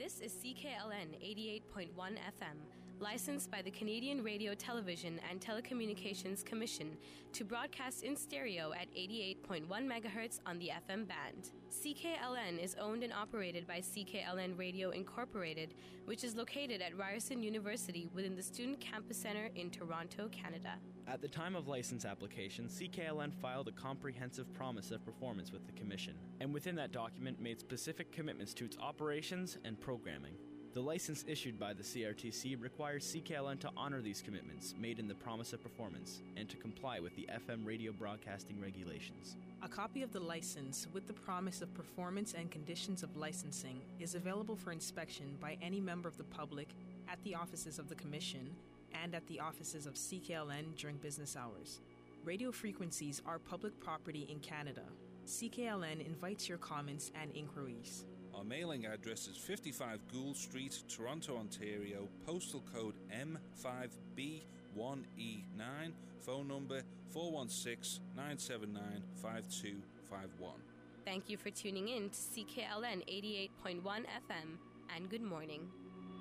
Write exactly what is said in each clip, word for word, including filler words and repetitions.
This is C K L N eighty-eight point one F M, licensed by the Canadian Radio, Television and Telecommunications Commission to broadcast in stereo at eighty-eight point one megahertz on the F M band. C K L N is owned and operated by C K L N Radio Incorporated, which is located at Ryerson University within the Student Campus Centre in Toronto, Canada. At the time of license application, C K L N filed a comprehensive promise of performance with the Commission, and within that document made specific commitments to its operations and programming. The license issued by the C R T C requires C K L N to honor these commitments made in the promise of performance and to comply with the F M radio broadcasting regulations. A copy of the license with the promise of performance and conditions of licensing is available for inspection by any member of the public at the offices of the Commission and at the offices of C K L N during business hours. Radio frequencies are public property in Canada. C K L N invites your comments and inquiries. Our mailing address is fifty-five Gould Street, Toronto, Ontario, postal code M five B one E nine, phone number four one six, nine seven nine, five two five one. Thank you for tuning in to C K L N eighty-eight point one F M, and good morning.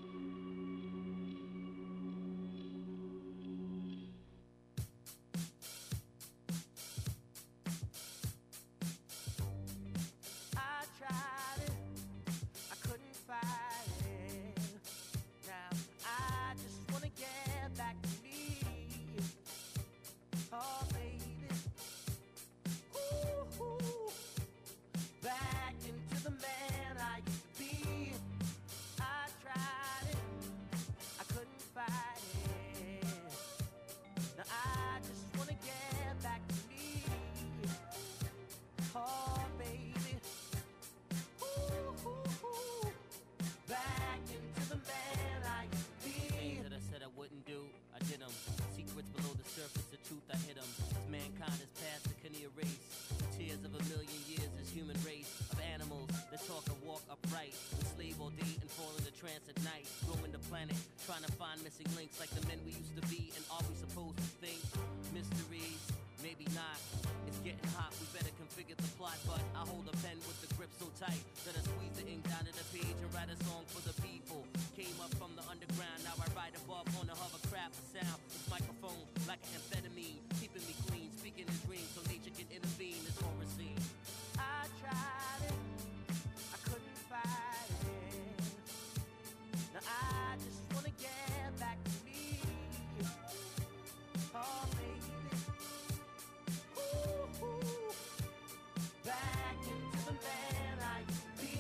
Oh, baby, ooh, ooh, back into the man I used to be. I tried it, I couldn't fight it. Now I just wanna get back to me. Oh, baby, ooh, ooh, ooh, back into the man I used to be. Things that I said I wouldn't do, I did them. Secrets below the surface, the truth I hid them. As mankind is past the can erase the tears of a million years, this human race of animals that talk and walk upright, enslave all day and fall into trance at night, roaming the planet, trying to find missing links like the men we used to be. And are we supposed to think mysteries? Maybe not. It's getting hot, we better configure the plot. But I hold a pen with the grip so tight that I squeeze the ink down to the page and write a song for the people. Came up from the underground, now I ride above on a hovercraft of sound. This microphone like an amphetamine, keeping me clean, speaking in dreams so nature can intervene. This horror scene. I tried it, I couldn't fight it. Now I just wanna get back to me. Oh, baby. Ooh, ooh, back into the man I used to be.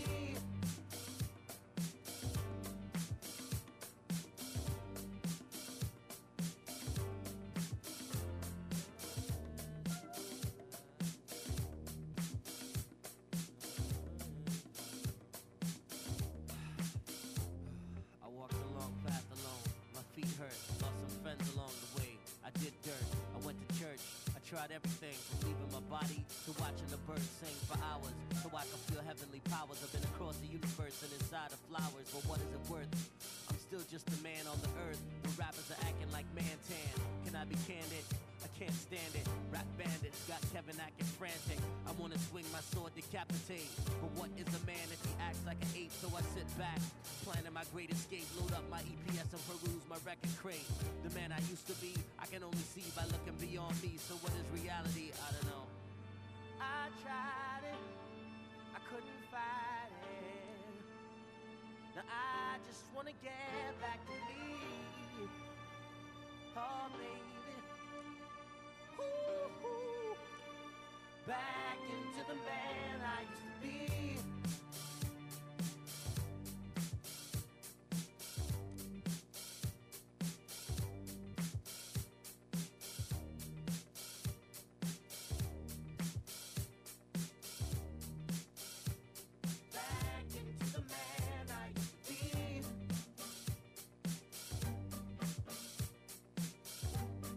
I walked a long path alone, my feet hurt, lost some friends along the way. I did dirt, I went to church, I tried everything from leaving my body to watching the birds sing for hours, so I can feel heavenly powers. I've been across the universe and inside of flowers, but what is it worth? I'm still just a man on the earth, where rappers are acting like man-tan. Can I be candid? I can't stand it. Rap bandits got Kevin acting frantic. I wanna swing my sword, decapitate. But what is a man if he acts like an ape? So I sit back, planning my great escape. Load up my E P S and peruse my record crate. The man I used to be, I can only see by looking beyond me. So what is reality? I don't know. I tried it, I couldn't fight it. Now I just wanna get back to me. Oh, baby. Ooh, ooh, back into the man I used to be. Back into the man I used to be.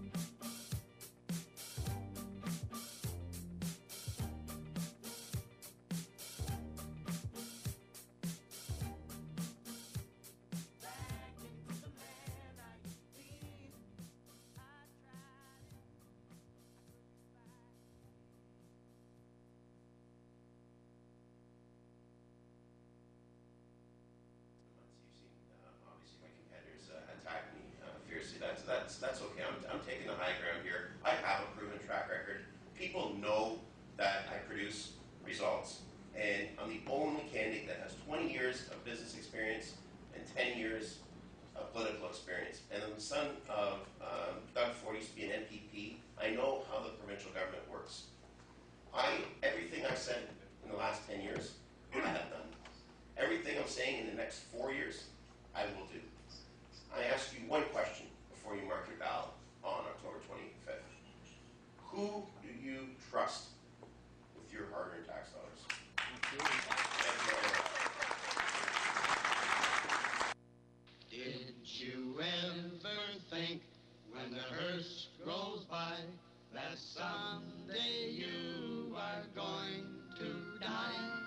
people know that I produce results, and I'm the only candidate that has twenty years of business experience and ten years of political experience. And I'm the son of um, Doug Ford, used to be an N P P. I know how the provincial government works. I, everything I've said in the last ten years, I have done. Everything I'm saying in the next four years, I will do. I ask you one question before you mark your ballot on October twenty-fifth. Who do you trust with your hard-earned tax dollars? Thank you. Thank you very much. Did you ever think when the hearse goes by that someday you are going to die?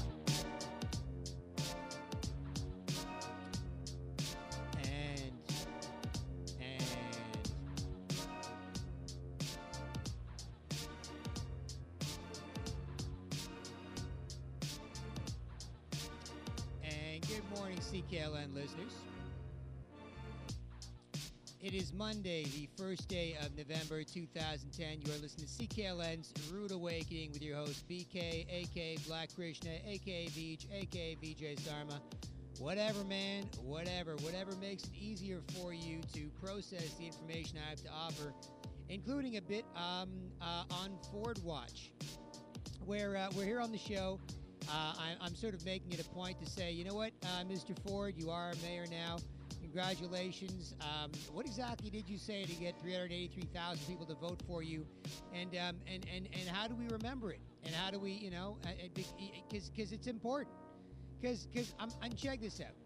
C K L N listeners. It is Monday, the first day of November two thousand ten. You are listening to C K L N's Rude Awakening with your host B K, a k a. Black Krishna, a k a. Vij, a k a. V J Sarma. Whatever, man, whatever. Whatever makes it easier for you to process the information I have to offer, including a bit um, uh, on Ford Watch, where uh, we're here on the show. Uh, I, I'm sort of making it a point to say, you know what, uh, Mister Ford, you are a mayor now. Congratulations. Um, what exactly did you say to get three hundred eighty-three thousand people to vote for you? And um, and, and, and how do we remember it? And how do we, you know, because because it's important. Because because I'm and check this out.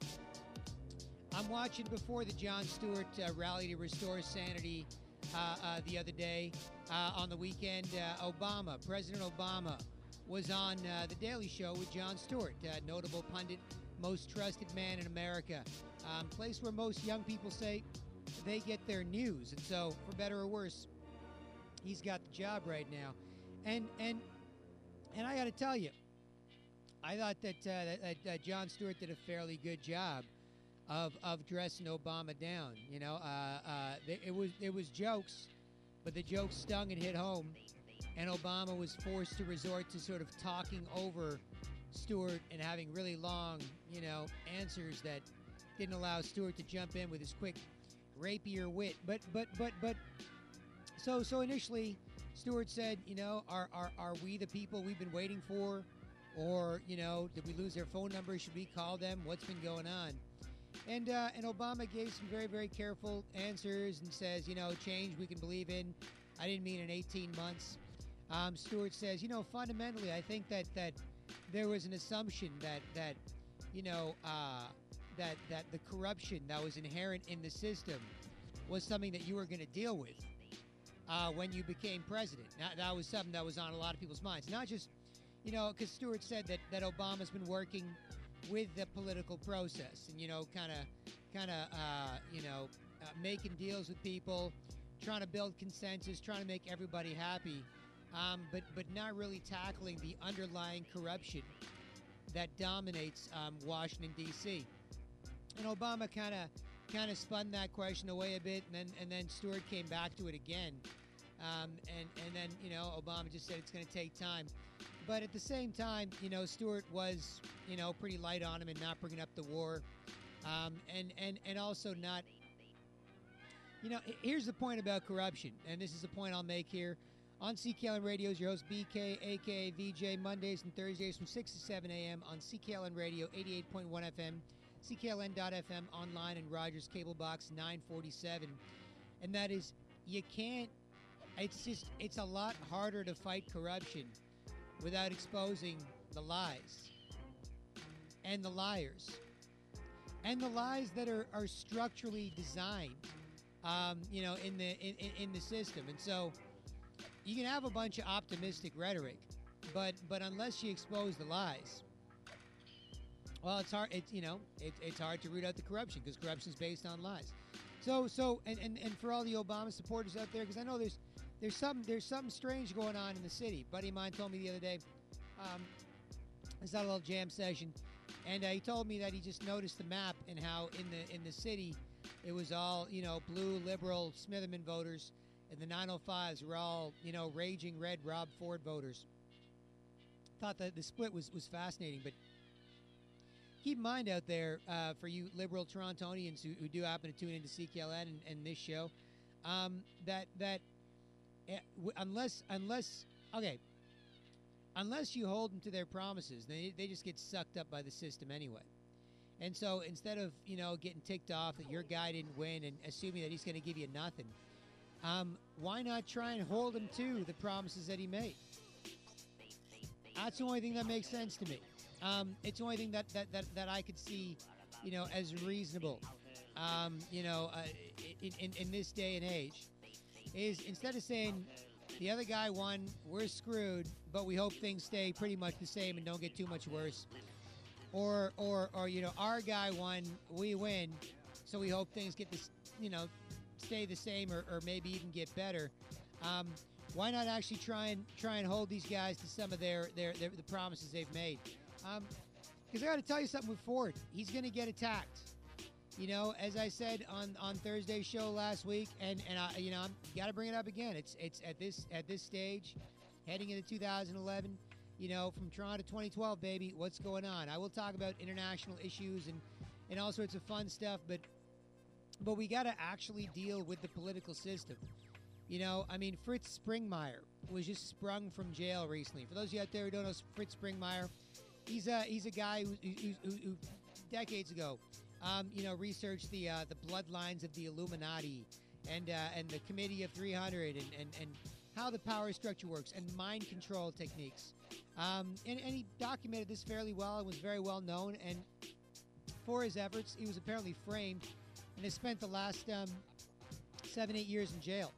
I'm watching before the Jon Stewart uh, rally to restore sanity uh, uh, the other day uh, on the weekend. Uh, Obama, President Obama, was on uh, The Daily Show with Jon Stewart, uh, notable pundit, most trusted man in America, um, place where most young people say they get their news. And so, for better or worse, he's got the job right now. And and and I got to tell you, I thought that, uh, that, that Jon Stewart did a fairly good job of of dressing Obama down. You know, uh, uh, it was it was jokes, but the jokes stung and hit home. And Obama was forced to resort to sort of talking over Stewart and having really long, you know, answers that didn't allow Stewart to jump in with his quick, rapier wit. But, but, but, but, so, so initially, Stewart said, you know, are, are, are we the people we've been waiting for? Or, you know, did we lose their phone numbers? Should we call them? What's been going on? And, uh, and Obama gave some very, very careful answers and says, you know, change we can believe in. I didn't mean in eighteen months. Um, Stewart says, you know, fundamentally, I think that, that there was an assumption that, that you know, uh, that, that the corruption that was inherent in the system was something that you were going to deal with uh, when you became president. Now, that was something that was on a lot of people's minds. Not just, you know, because Stewart said that, that Obama's been working with the political process and, you know, kind of, kind of, uh, you know, uh, making deals with people, trying to build consensus, trying to make everybody happy. Um, but but not really tackling the underlying corruption that dominates um, Washington D C. And Obama kind of kind of spun that question away a bit, and then and then Stewart came back to it again, um, and and then you know Obama just said it's going to take time. But at the same time, you know Stewart was you know pretty light on him and not bringing up the war, um, and and and also not. You know, here's the point about corruption, and this is the point I'll make here. On C K L N Radio is your host, B K, a k a. V J, Mondays and Thursdays from six to seven a.m. on C K L N Radio, eighty-eight point one F M, C K L N dot F M, online and Rogers Cable Box nine forty-seven. And that is, you can't, it's just, it's a lot harder to fight corruption without exposing the lies and the liars and the lies that are, are structurally designed, um, you know, in the in, in the system. And so, you can have a bunch of optimistic rhetoric, but but unless you expose the lies, well, it's hard. It's you know, it, it's hard to root out the corruption because corruption is based on lies. So so and, and, and for all the Obama supporters out there, because I know there's there's some there's something strange going on in the city. A buddy of mine told me the other day, um, I was at a little jam session, and uh, he told me that he just noticed the map and how in the in the city it was all you know blue liberal Smitherman voters. and the nine oh fives were all, you know, raging red Rob Ford voters. Thought that the split was, was fascinating, but keep in mind out there, uh, for you liberal Torontonians who, who do happen to tune into C K L N and, and this show, um, that that uh, w- unless unless okay, unless you hold them to their promises, they they just get sucked up by the system anyway. And so instead of, you know, getting ticked off that your guy didn't win and assuming that he's going to give you nothing, um, why not try and hold him to the promises that he made? That's the only thing that makes sense to me. Um, it's the only thing that, that, that, that I could see, you know, as reasonable, um, you know, uh, in, in, in this day and age, is instead of saying the other guy won, we're screwed, but we hope things stay pretty much the same and don't get too much worse. Or, or, or, you know, our guy won, we win, so we hope things get this, you know, stay the same or, or maybe even get better. Um, why not actually try and try and hold these guys to some of their, their, their the promises they've made? Because um, I got to tell you something with Ford. He's going to get attacked. You know, as I said on, on Thursday's show last week, and and I, you know, I'm got to bring it up again. It's it's at this at this stage, heading into two thousand eleven. You know, from Toronto twenty twelve, baby, what's going on? I will talk about international issues and, and all sorts of fun stuff, but but we got to actually deal with the political system. You know, I mean, Fritz Springmeier was just sprung from jail recently. For those of you out there who don't know Fritz Springmeier, he's a he's a guy who, who, who, who decades ago, um, you know, researched the uh, the bloodlines of the Illuminati and uh, and the Committee of three hundred and, and, and how the power structure works and mind control techniques. Um, and, and he documented this fairly well and was very well known. And for his efforts, he was apparently framed and has spent the last um, seven, eight years in jail.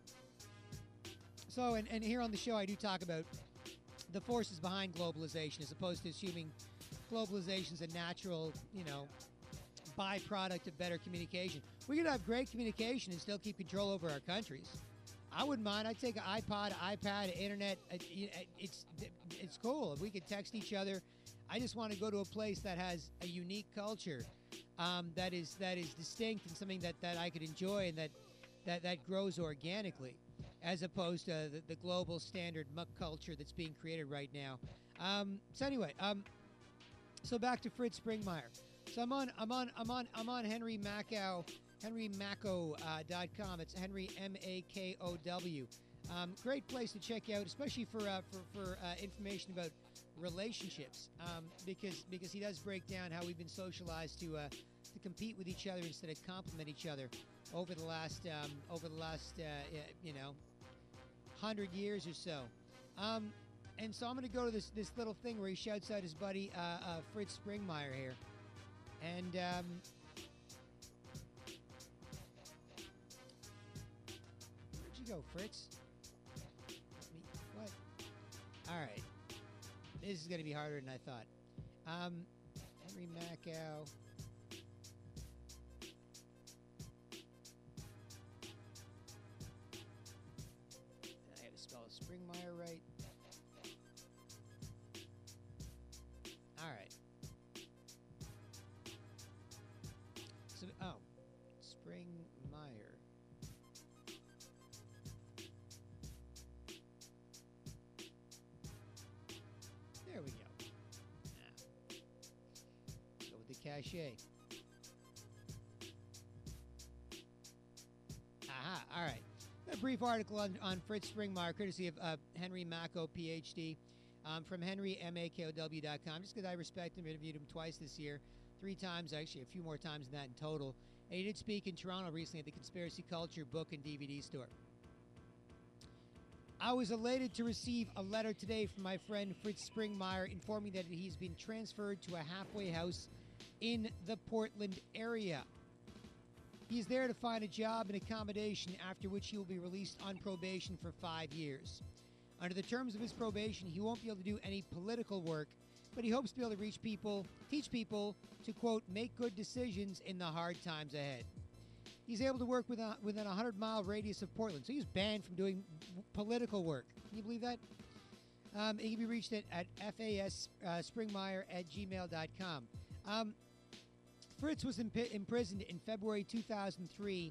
So, and, and here on the show, I do talk about the forces behind globalization as opposed to assuming globalization is a natural, you know, byproduct of better communication. We could have great communication and still keep control over our countries. I wouldn't mind. I'd take an iPod, iPad, internet. It's it's cool. If we could text each other. I just want to go to a place that has a unique culture, um, that is that is distinct and something that, that I could enjoy and that, that, that grows organically, as opposed to the, the global standard muck culture that's being created right now. Um, so anyway, um, so back to Fritz Springmeier. So I'm on I'm on I'm on I'm on Henry Makow. henry mako dot com. It's Henry M A K O W. Um, great place to check out, especially for uh, for, for uh, information about relationships, um, because because he does break down how we've been socialized to uh, to compete with each other instead of complement each other over the last um, over the last uh, you know hundred years or so. Um, and so I'm going to go to this this little thing where he shouts out his buddy uh, uh, Fritz Springmeier here, and. Um, Go, Fritz. Let me, what? All right. This is going to be harder than I thought. Um, Henry Makow. I got to spell Springmeier right. All right. So, oh, Springmeier. There we go. Now, go with the cachet. Aha, all right. A brief article on, on Fritz Springmeier, courtesy of uh, Henry Makow, P H D, um, from henry mako w dot com. Just because I respect him, interviewed him twice this year, three times, actually a few more times than that in total. And he did speak in Toronto recently at the Conspiracy Culture book and D V D store. I was elated to receive a letter today from my friend Fritz Springmeier informing that he's been transferred to a halfway house in the Portland area. He is there to find a job and accommodation, after which he will be released on probation for five years. Under the terms of his probation, he won't be able to do any political work, but he hopes to be able to reach people, teach people to, quote, make good decisions in the hard times ahead. He's able to work within a, within a hundred-mile radius of Portland, so he's banned from doing political work. Can you believe that? Um, he can be reached at, at fas uh, springmeier at gmail dot com. Um, Fritz was imp- imprisoned in February two thousand three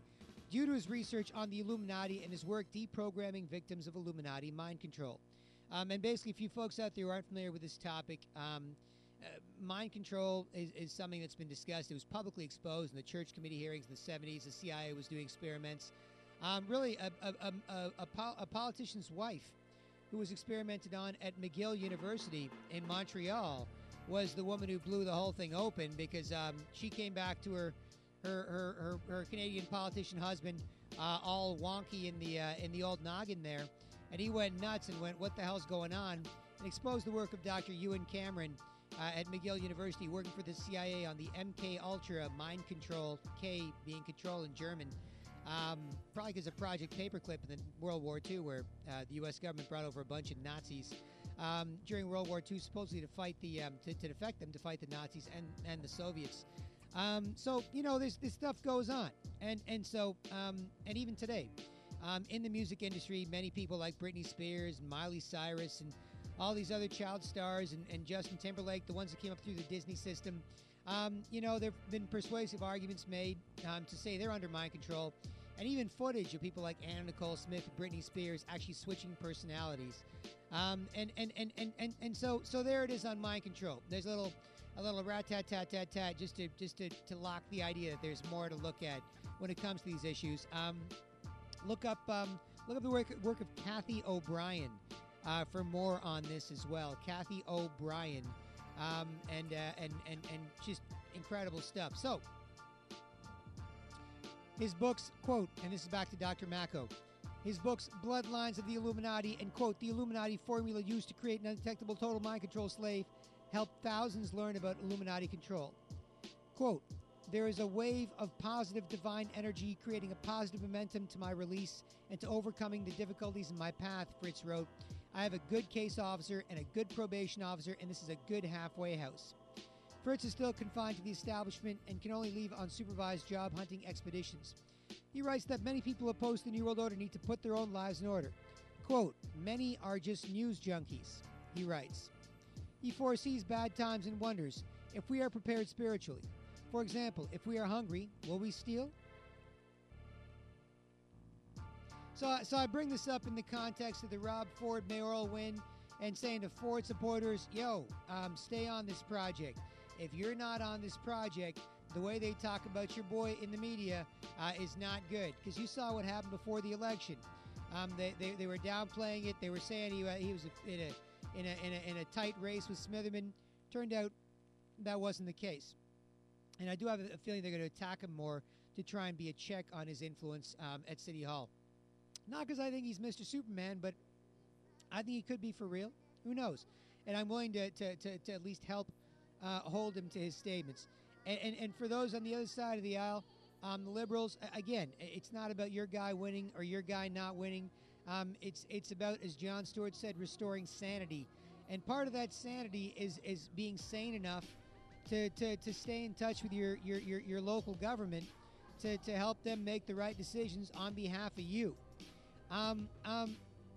due to his research on the Illuminati and his work deprogramming victims of Illuminati mind control. Um, and basically, if you folks out there who aren't familiar with this topic, um, uh, mind control is, is something that's been discussed. It was publicly exposed in the Church Committee hearings in the seventies. The C I A was doing experiments. Um, really, a, a, a, a, a, pol- a politician's wife who was experimented on at McGill University in Montreal was the woman who blew the whole thing open, because um, she came back to her her, her, her, her Canadian politician husband uh, all wonky in the uh, in the old noggin there. And he went nuts and went, what the hell's going on? And exposed the work of Doctor Ewan Cameron uh, at McGill University, working for the C I A on the M K Ultra mind control, K being control in German. Um, probably because of Project Paperclip in the World War Two, where uh, the U S government brought over a bunch of Nazis um, during World War Two, supposedly to fight the um, to, to defect them, to fight the Nazis and, and the Soviets. Um, so, you know, this this stuff goes on. And, and so, um, and even today, Um, in the music industry, many people like Britney Spears and Miley Cyrus and all these other child stars and, and Justin Timberlake, the ones that came up through the Disney system, um, you know, there have been persuasive arguments made um, to say they're under mind control, and even footage of people like Anna Nicole Smith and Britney Spears actually switching personalities. Um, and, and, and, and, and, and so so there it is on mind control. There's a little a little rat-tat-tat-tat-tat just to just to, to lock the idea that there's more to look at when it comes to these issues. Um, Look up, um, look up the work, work of Kathy O'Brien uh, for more on this as well. Kathy O'Brien, um, and, uh, and and and just incredible stuff. So, his books, quote, and this is back to Doctor Mako. His books, Bloodlines of the Illuminati, and quote, the Illuminati formula used to create an undetectable total mind control slave, helped thousands learn about Illuminati control. Quote. There is a wave of positive divine energy creating a positive momentum to my release and to overcoming the difficulties in my path, Fritz wrote. I have a good case officer and a good probation officer, and this is a good halfway house. Fritz is still confined to the establishment and can only leave on supervised job hunting expeditions. He writes that many people opposed to the New World Order need to put their own lives in order. Quote, many are just news junkies, he writes. He foresees bad times and wonders if we are prepared spiritually. For example, if we are hungry, will we steal? So, so I bring this up in the context of the Rob Ford mayoral win and saying to Ford supporters, yo, um, stay on this project. If you're not on this project, the way they talk about your boy in the media uh, is not good. Because you saw what happened before the election. Um, they, they, they were downplaying it. They were saying he, uh, he was in a, in, a, in, a, in a tight race with Smitherman. Turned out that wasn't the case. And I do have a feeling they're going to attack him more to try and be a check on his influence um, at City Hall. Not because I think he's Mister Superman, but I think he could be for real. Who knows? And I'm willing to, to, to, to at least help uh, hold him to his statements. And, and, and for those on the other side of the aisle, um, the liberals, again, it's not about your guy winning or your guy not winning. Um, it's it's about, as Jon Stewart said, restoring sanity. And part of that sanity is, is being sane enough To, to, to stay in touch with your, your, your, your local government to, to help them make the right decisions on behalf of you. Um, um,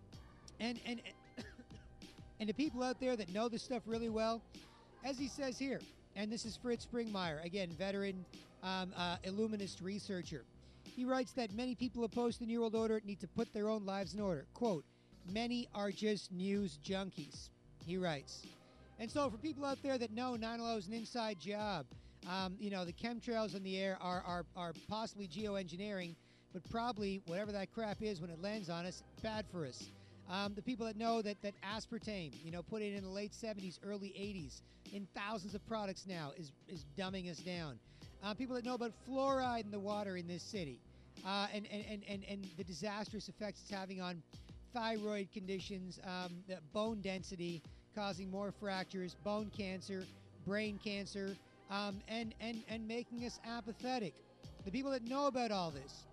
and, and, and the people out there that know this stuff really well, as he says here, and this is Fritz Springmeier, again, veteran um, uh, Illuminist researcher. He writes that many people opposed to the New World Order need to put their own lives in order. Quote, many are just news junkies, he writes. And so for people out there that know nine eleven is an inside job, um, you know, the chemtrails in the air are, are, are possibly geoengineering, but probably whatever that crap is when it lands on us, bad for us. Um, the people that know that, that aspartame, you know, put in in the late seventies, early eighties, in thousands of products now, is, is dumbing us down. Uh, people that know about fluoride in the water in this city, uh, and, and, and, and, and the disastrous effects it's having on thyroid conditions, um, the bone density, causing more fractures, bone cancer, brain cancer, um, and, and, and making us apathetic. The people that know about all this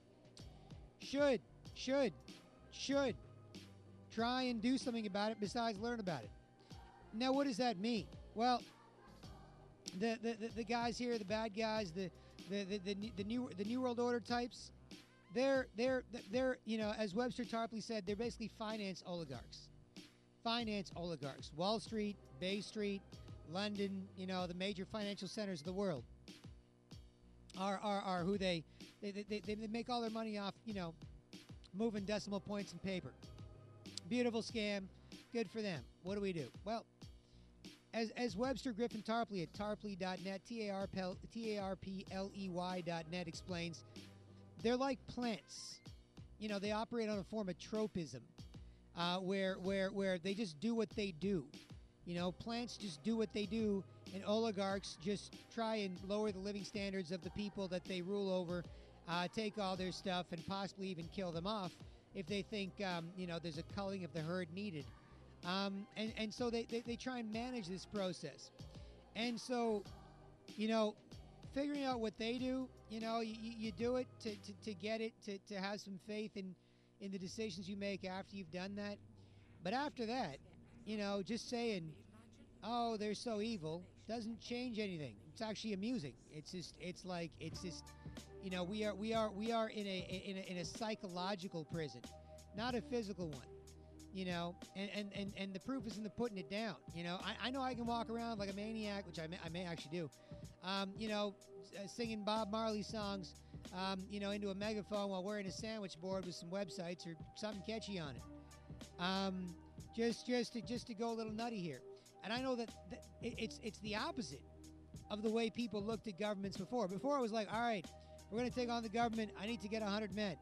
should, should, should try and do something about it besides learn about it. Now, what does that mean? Well, the the, the, the guys here, the bad guys, the the, the, the, the new the New World Order types, they're they're they're you know, as Webster Tarpley said, they're basically finance oligarchs. Finance oligarchs. Wall Street, Bay Street, London, you know, the major financial centers of the world are are, are who they They, they, they, they make all their money off, you know, moving decimal points in paper. Beautiful scam. Good for them. What do we do? Well, as as Webster Griffin Tarpley at tarpley dot net, T A R P L E Y dot net explains, they're like plants. You know, they operate on a form of tropism, uh, where where where they just do what they do. You know, plants just do what they do, and oligarchs just try and lower the living standards of the people that they rule over, uh, take all their stuff, and possibly even kill them off if they think, um, you know, there's a culling of the herd needed. Um, and, and so they, they, they try and manage this process. And so, you know, figuring out what they do, you know, you, you do it to, to, to get it, to, to have some faith in, in the decisions you make after you've done that. But after that, you know, just saying, oh, they're so evil, doesn't change anything. It's actually amusing. It's just, it's like, it's just, you know, we are, we are, we are in a, in a, in a psychological prison, not a physical one. You know, and, and, and, and the proof is in the putting it down. You know, I, I know I can walk around like a maniac, which I may, I may actually do, um, you know, uh, singing Bob Marley songs, um, you know, into a megaphone while wearing a sandwich board with some websites or something catchy on it. Um, just just to, just to go a little nutty here. And I know that, that it, it's, it's the opposite of the way people looked at governments before. Before it was like, all right, we're going to take on the government. I need to get one hundred men.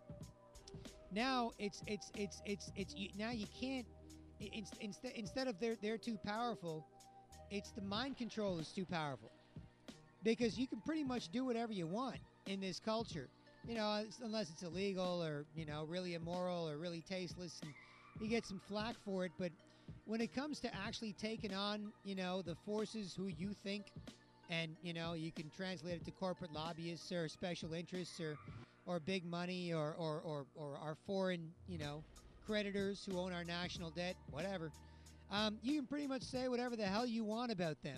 Now it's it's it's it's it's you, now you can't. It's, instead instead of they're they're too powerful, it's the mind control is too powerful, because you can pretty much do whatever you want in this culture, you know, unless it's illegal or, you know, really immoral or really tasteless, and you get some flack for it. But when it comes to actually taking on, you know, the forces who you think, and, you know, you can translate it to corporate lobbyists or special interests or. or big money or, or, or, or our foreign, you know, creditors who own our national debt, whatever. Um, you can pretty much say whatever the hell you want about them.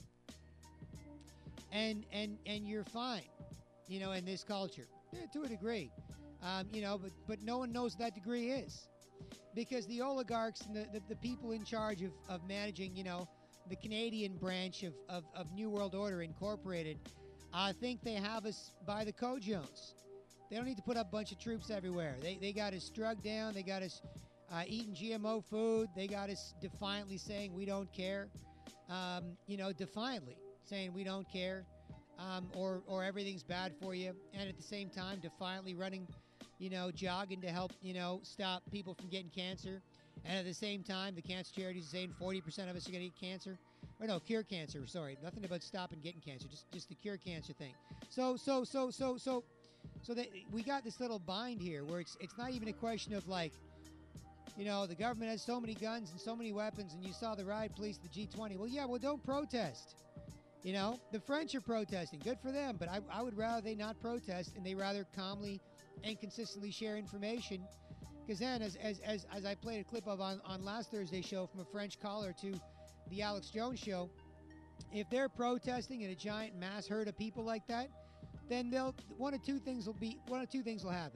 And and and you're fine, you know, in this culture, yeah, to a degree. Um, you know, but, but no one knows what that degree is. Because the oligarchs and the, the, the people in charge of, of managing, you know, the Canadian branch of, of, of New World Order Incorporated, I uh, think they have us by the co-Jones. They don't need to put up a bunch of troops everywhere. They they got us struck down. They got us uh, eating G M O food. They got us defiantly saying we don't care. Um, you know, defiantly saying we don't care, um, or or everything's bad for you. And at the same time, defiantly running, you know, jogging to help, you know, stop people from getting cancer. And at the same time, the cancer charities are saying forty percent of us are going to get cancer. Or no, cure cancer. Sorry, nothing about stopping getting cancer. Just just the cure cancer thing. So so so so so. So that we got this little bind here where it's it's not even a question of like, you know, the government has so many guns and so many weapons, and you saw the riot police, the G twenty. Well, yeah, well, don't protest. You know, the French are protesting. Good for them, but I, I would rather they not protest and they rather calmly and consistently share information. Because then, as, as as as I played a clip of on, on last Thursday's show from a French caller to the Alex Jones show, if they're protesting in a giant mass herd of people like that, then they'll one of two things will be one of two things will happen.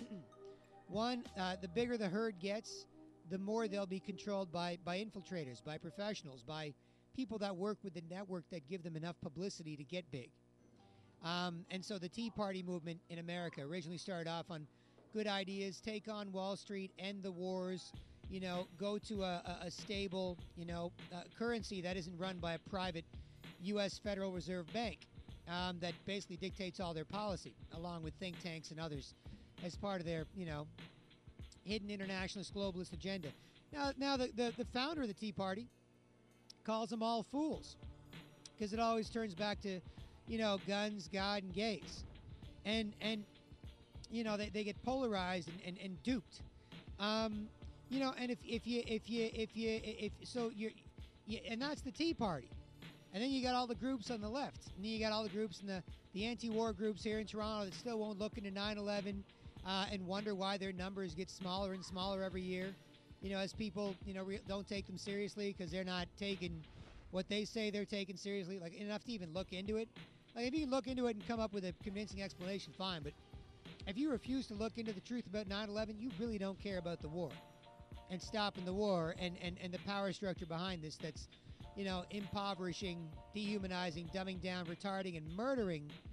One, uh, the bigger the herd gets, the more they'll be controlled by by infiltrators, by professionals, by people that work with the network that give them enough publicity to get big. Um, and so the Tea Party movement in America originally started off on good ideas: take on Wall Street, end the wars, you know, go to a, a, a stable, you know, uh, currency that isn't run by a private U S Federal Reserve Bank. Um, that basically dictates all their policy, along with think tanks and others, as part of their, you know, hidden internationalist globalist agenda. Now, now the, the, the founder of the Tea Party calls them all fools, because it always turns back to, you know, guns, God, and gays. And, and you know, they, they get polarized and, and, and duped. Um, you know, and if, if you, if you, if you, if, so you're, you, and that's the Tea Party. And then you got all the groups on the left. And then you got all the groups in the, the anti-war groups here in Toronto that still won't look into nine eleven uh, and wonder why their numbers get smaller and smaller every year. You know, as people, you know, re- don't take them seriously because they're not taking what they say they're taking seriously, like enough to even look into it. Like if you can look into it and come up with a convincing explanation, fine. But if you refuse to look into the truth about nine eleven, you really don't care about the war and stopping the war and, and, and the power structure behind this that's, you know, impoverishing, dehumanizing, dumbing down, retarding, and murdering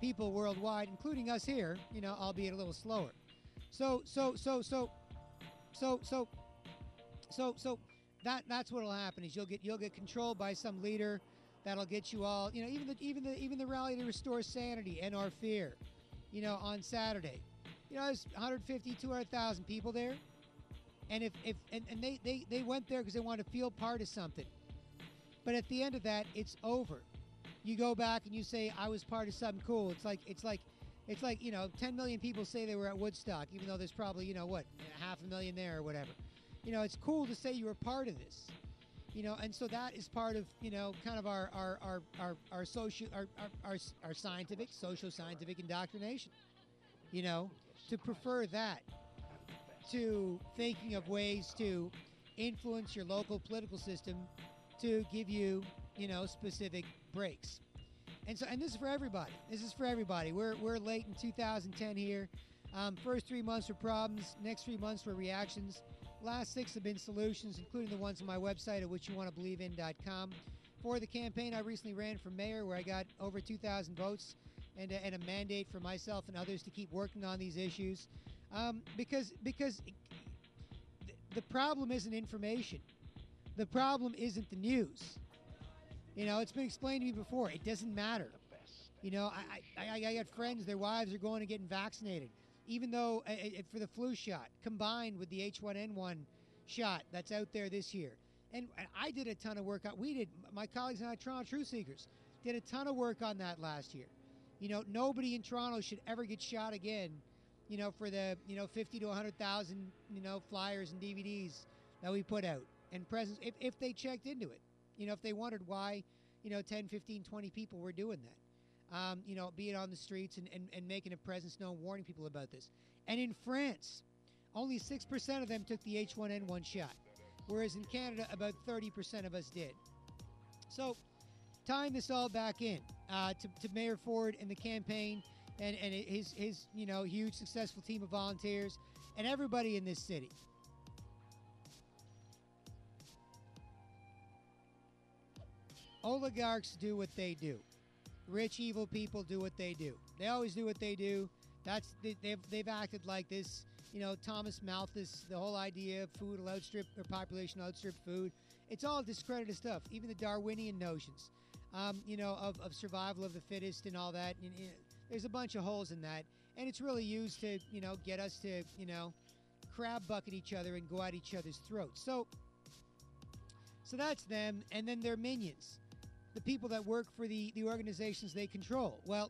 people worldwide, including us here, you know, albeit a little slower. So, so, so, so, so, so, so, so, that that's what'll happen is you'll get you'll get controlled by some leader that'll get you all, you know, even the even the even the rally to restore sanity and our fear, you know, on Saturday, you know, there's one hundred fifty, two hundred thousand people there, and if if and, and they they they went there because they wanted to feel part of something, but at the end of that, it's over. You go back and you say I was part of something cool. It's like it's like it's like you know, ten million people say they were at Woodstock, even though there's probably, you know, what, half a million there or whatever. You know, it's cool to say you were part of this, you know, and so that is part of, you know, kind of our our our our, our social our, our our our scientific, social scientific indoctrination, you know, to prefer that to thinking of ways to influence your local political system to give you, you know, specific breaks. And so, and this is for everybody. This is for everybody. We're we're late in two thousand ten here. Um, first three months were problems. Next three months were reactions. Last six have been solutions, including the ones on my website at which you want to believe in dot com. For the campaign, I recently ran for mayor, where I got over two thousand votes and a, and a mandate for myself and others to keep working on these issues. Um, because because the problem isn't information. The problem isn't the news. You know, it's been explained to me before. It doesn't matter. You know, I I, I got friends, their wives are going and getting vaccinated, even though uh, uh, for the flu shot, combined with the H one N one shot that's out there this year. And, and I did a ton of work on, we did, my colleagues and I, Toronto Truth Seekers, did a ton of work on that last year. You know, nobody in Toronto should ever get shot again, you know, for the, you know, fifty to one hundred thousand, you know, flyers and D V Ds that we put out. And presents, if, if they checked into it, you know, if they wondered why, you know, ten, fifteen, twenty people were doing that. Um, you know, be it on the streets and, and, and making a presence known, warning people about this. And in France, only six percent of them took the H one N one shot, whereas in Canada, about thirty percent of us did. So, tying this all back in uh, to, to Mayor Ford and the campaign and, and his, his, you know, huge, successful team of volunteers and everybody in this city. Oligarchs do what they do. Rich, evil people do what they do. They always do what they do. That's they, they've they've acted like this. You know, Thomas Malthus, the whole idea of food will outstrip, or population will outstrip food. It's all discredited stuff. Even the Darwinian notions, um, you know, of, of survival of the fittest and all that. You know, there's a bunch of holes in that, and it's really used to, you know, get us to, you know, crab bucket each other and go at each other's throats. So, so that's them, and then their minions. The people that work for the, the organizations they control. Well,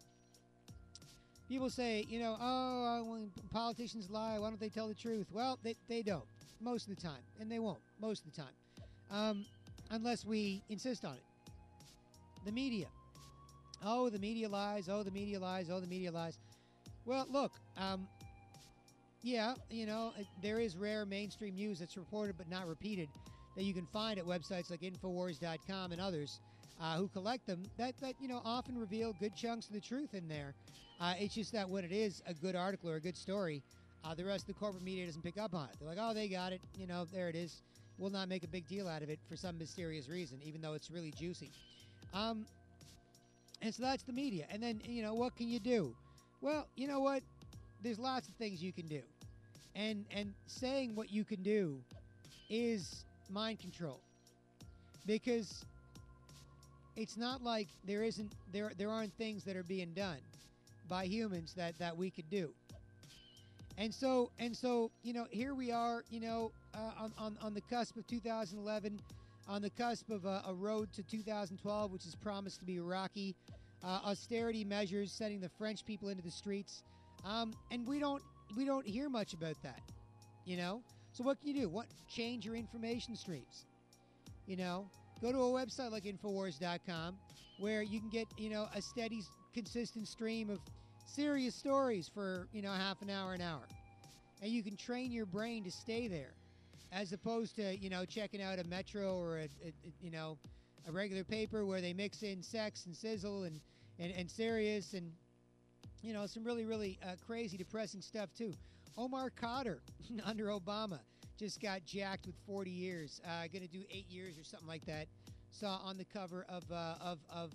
people say, you know, oh, when politicians lie, why don't they tell the truth? Well, they, they don't, most of the time, and they won't, most of the time, um, unless we insist on it. The media. Oh, the media lies, oh, the media lies, oh, the media lies. Well, look, um, yeah, you know, there is rare mainstream news that's reported but not repeated that you can find at websites like Infowars dot com and others. Uh, who collect them, that, that, you know, often reveal good chunks of the truth in there. Uh, it's just that when it is a good article or a good story, uh, the rest of the corporate media doesn't pick up on it. They're like, oh, they got it. You know, there it is. We'll not make a big deal out of it for some mysterious reason, even though it's really juicy. Um, and so that's the media. And then, you know, what can you do? Well, you know what? There's lots of things you can do. And, and saying what you can do is mind control. Because it's not like there isn't there there aren't things that are being done by humans that, that we could do. And so and so you know, here we are, you know, uh, on, on on the cusp of two thousand eleven, on the cusp of a, a road to two thousand twelve, which is promised to be rocky. Uh, austerity measures sending the French people into the streets, um, and we don't we don't hear much about that, you know. So what can you do? What change your information streams, you know? Go to a website like Infowars dot com where you can get, you know, a steady, consistent stream of serious stories for, you know, half an hour, an hour. And you can train your brain to stay there as opposed to, you know, checking out a Metro or, a, a, a you know, a regular paper where they mix in sex and sizzle and, and, and serious and, you know, some really, really uh, crazy, depressing stuff, too. Omar Khadr under Obama just got jacked with forty years. Uh, going to do eight years or something like that. Saw on the cover of uh, of of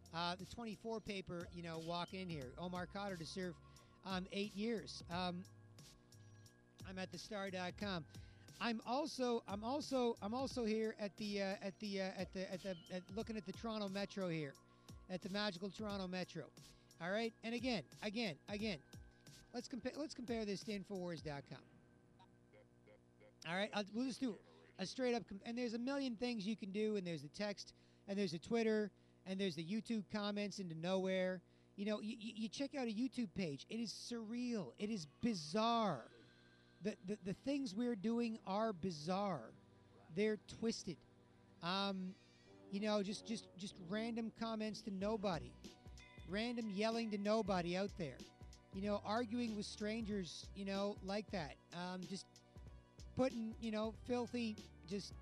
Uh, the twenty-four paper, you know, walk in here. Omar Khadr to serve um, eight years. Um, I'm at the star dot com. I'm also I'm also I'm also here at the uh, at the uh, at the at the at looking at the Toronto Metro here, at the magical Toronto Metro. All right, and again, again, again, let's compare let's compare this to Infowars dot com. All right, I'll, we'll just do a straight up comp- and there's a million things you can do, and there's the text, and there's the Twitter, and there's the YouTube comments into nowhere. You know, you, you check out a YouTube page. It is surreal. It is bizarre. The, the the things we're doing are bizarre. They're twisted. Um, you know, just, just, just random comments to nobody. Random yelling to nobody out there. You know, arguing with strangers, you know, like that. Um, just putting, you know, filthy, just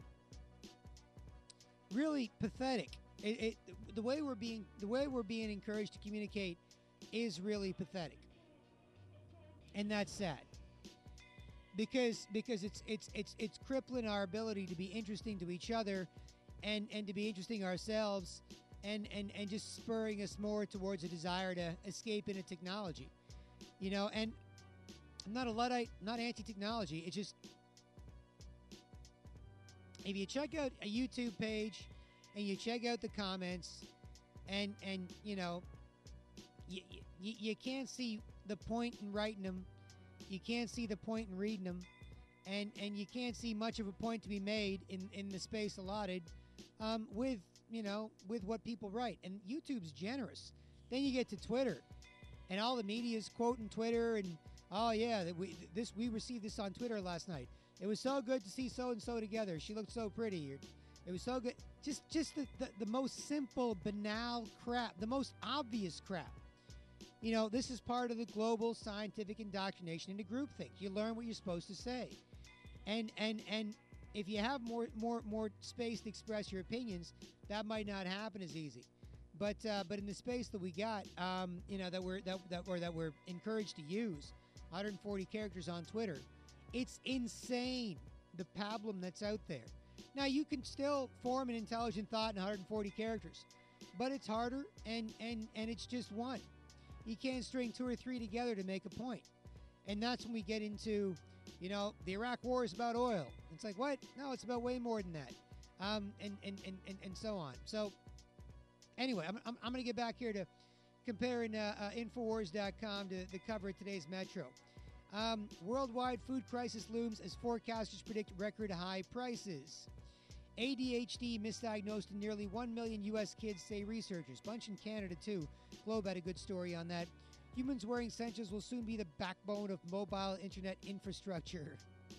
really pathetic. It, it the way we're being the way we're being encouraged to communicate is really pathetic. And that's sad. Because because it's it's it's it's crippling our ability to be interesting to each other, and, and to be interesting ourselves, and, and, and just spurring us more towards a desire to escape into technology. You know, and I'm not a Luddite, not anti-technology. It's just, if you check out a YouTube page and you check out the comments, and and you know, you you, you can't see the point in writing them. You can't see the point in reading them, and, and you can't see much of a point to be made in, in the space allotted um, with, you know, with what people write. And YouTube's generous. Then you get to Twitter, and all the media's quoting Twitter, and, oh, yeah, that we this we received this on Twitter last night. It was so good to see so-and-so together. She looked so pretty. It was so good. Just, just the, the, the most simple, banal crap, the most obvious crap. You know, this is part of the global scientific indoctrination into groupthink. You learn what you're supposed to say. And and and if you have more more more space to express your opinions, that might not happen as easy. But uh, but in the space that we got, um, you know, that we're that that we're that we're encouraged to use, one hundred forty characters on Twitter, it's insane the pablum that's out there. Now you can still form an intelligent thought in one hundred forty characters, but it's harder, and and and it's just one. You can't string two or three together to make a point. And that's when we get into, you know, the Iraq war is about oil. It's like, what? No, it's about way more than that. Um, and, and, and, and, and so on. So, anyway, I'm, I'm, I'm going to get back here to comparing uh, uh, Infowars dot com to the cover of today's Metro. Um, worldwide food crisis looms as forecasters predict record high prices. A D H D misdiagnosed in nearly one million U S kids, say researchers. Bunch in Canada, too. Globe had a good story on that. Humans wearing sensors will soon be the backbone of mobile internet infrastructure.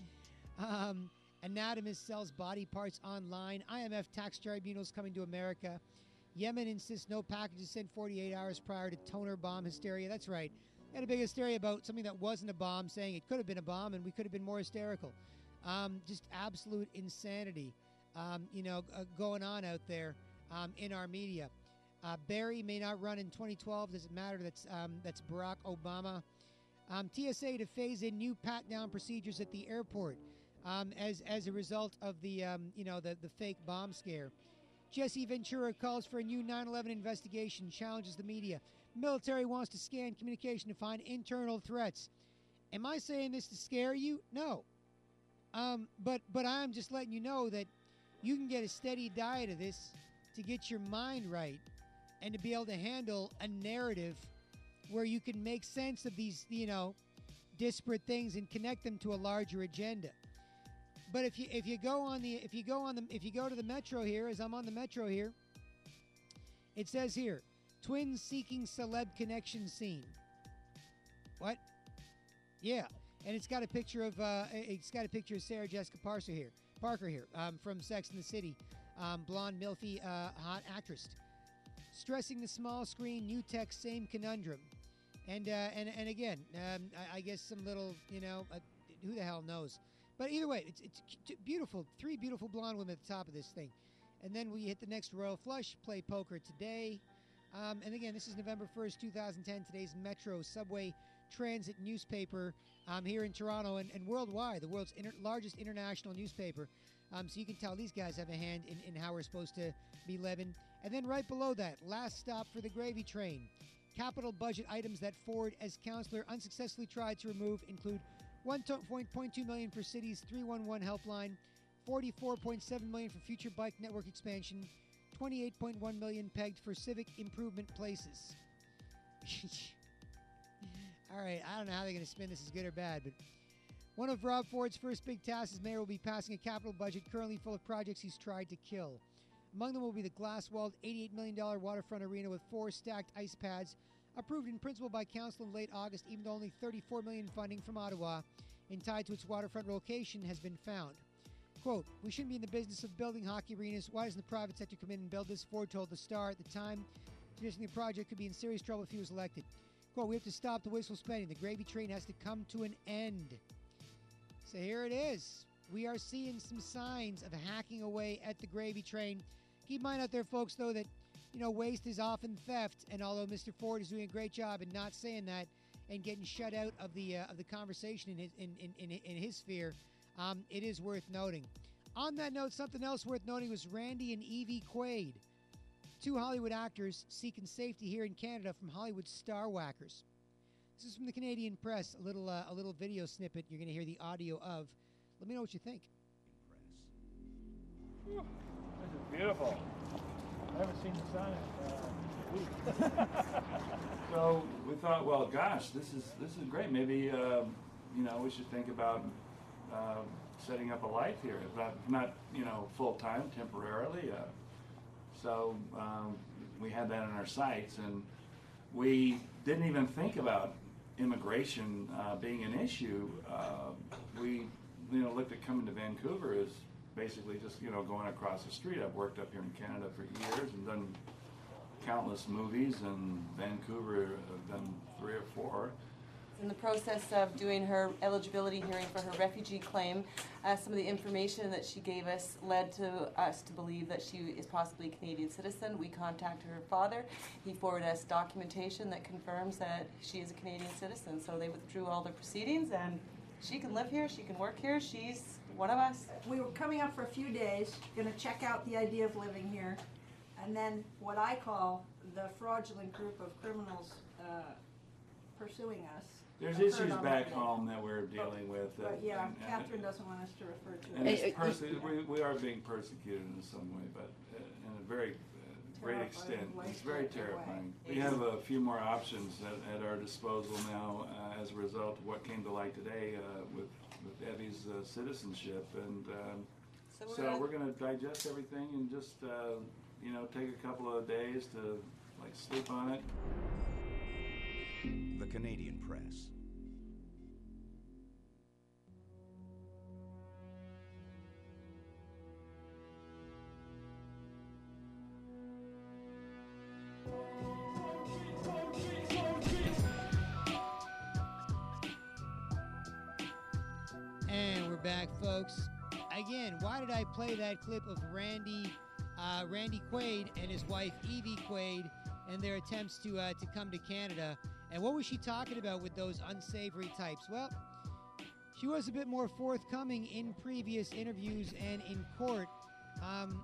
Um, Anatomist sells body parts online. I M F tax tribunals coming to America. Yemen insists no packages sent forty-eight hours prior to toner bomb hysteria. That's right. They had a big hysteria about something that wasn't a bomb, saying it could have been a bomb, and we could have been more hysterical. Um, just absolute insanity. Um, you know, uh, going on out there um, in our media. Uh, Barry may not run in twenty twelve. Does it matter? That's um, that's Barack Obama. Um, T S A to phase in new pat-down procedures at the airport um, as as a result of the um, you know the the fake bomb scare. Jesse Ventura calls for a new nine eleven investigation. Challenges the media. Military wants to scan communication to find internal threats. Am I saying this to scare you? No. Um, but but I'm just letting you know that you can get a steady diet of this to get your mind right and to be able to handle a narrative where you can make sense of these, you know, disparate things and connect them to a larger agenda. But if you if you go on the if you go on the if you go to the Metro here, as I'm on the Metro here, it says here, twins seeking celeb connection scene. What? Yeah, and it's got a picture of uh, it's got a picture of Sarah Jessica Parker here. Parker here um, from Sex and the City, um, blonde, milfy, uh, hot actress, stressing the small screen, new tech, same conundrum, and uh, and and again, um, I, I guess some little, you know, uh, who the hell knows, but either way, it's it's beautiful, three beautiful blonde women at the top of this thing, and then we hit the next royal flush, play poker today, um, and again, this is November first, two thousand ten. Today's Metro Subway Transit newspaper um, here in Toronto and, and worldwide, the world's inter- largest international newspaper. Um, so you can tell these guys have a hand in, in how we're supposed to be living. And then right below that, last stop for the gravy train. Capital budget items that Ford, as councillor, unsuccessfully tried to remove include one point two million dollars for City's three one one helpline, forty-four point seven million dollars for future bike network expansion, twenty-eight point one million dollars pegged for civic improvement places. All right, I don't know how they're going to spin this as good or bad, but one of Rob Ford's first big tasks as mayor will be passing a capital budget currently full of projects he's tried to kill. Among them will be the glass-walled eighty-eight million dollars waterfront arena with four stacked ice pads, approved in principle by council in late August, even though only thirty-four million dollars funding from Ottawa and tied to its waterfront location has been found. Quote, we shouldn't be in the business of building hockey arenas. Why doesn't the private sector come in and build this? Ford told the Star at the time, suggesting the project could be in serious trouble if he was elected. Quote, we have to stop the wasteful spending. The gravy train has to come to an end. So here it is. We are seeing some signs of hacking away at the gravy train. Keep in mind out there, folks, though, that, you know, waste is often theft. And although Mister Ford is doing a great job in not saying that and getting shut out of the uh, of the conversation in his in in, in, in his sphere, um, it is worth noting. On that note, something else worth noting was Randy and Evie Quaid, two Hollywood actors seeking safety here in Canada from Hollywood star whackers. This is from the Canadian Press, a little uh, a little video snippet you're going to hear the audio of. Let me know what you think. Whew, this is beautiful. I haven't seen the sun in uh, a week. So we thought, well, gosh, this is this is great. Maybe uh, you know we should think about uh, setting up a life here, not not you know full time, temporarily. Uh, so um, we had that in our sights, and we didn't even think about immigration uh, being an issue. Uh, we you know looked at coming to Vancouver as basically just you know going across the street. I've worked up here in Canada for years and done countless movies, and Vancouver I've done three or four. In the process of doing her eligibility hearing for her refugee claim, uh, some of the information that she gave us led to us to believe that she is possibly a Canadian citizen. We contacted her father. He forwarded us documentation that confirms that she is a Canadian citizen. So they withdrew all the proceedings, and she can live here, she can work here, she's one of us. We were coming up for a few days, going to check out the idea of living here, and then what I call the fraudulent group of criminals uh, pursuing us. There's issues back home that we're dealing with. But and, yeah, and, Catherine doesn't want us to refer to and it. it's perse- we, we are being persecuted in some way, but uh, in a very uh, great extent. It's very terrifying. We have a few more options at, at our disposal now uh, as a result of what came to light today uh, with, with Evie's uh, citizenship. And um, so we're, so gonna, we're going to digest everything and just, uh, you know, take a couple of days to like sleep on it. The Canadian Press. And we're back, folks. Again, why did I play that clip of Randy, uh, Randy Quaid and his wife Evie Quaid and their attempts to uh, to come to Canada? And what was she talking about with those unsavory types? Well, she was a bit more forthcoming in previous interviews and in court. Um,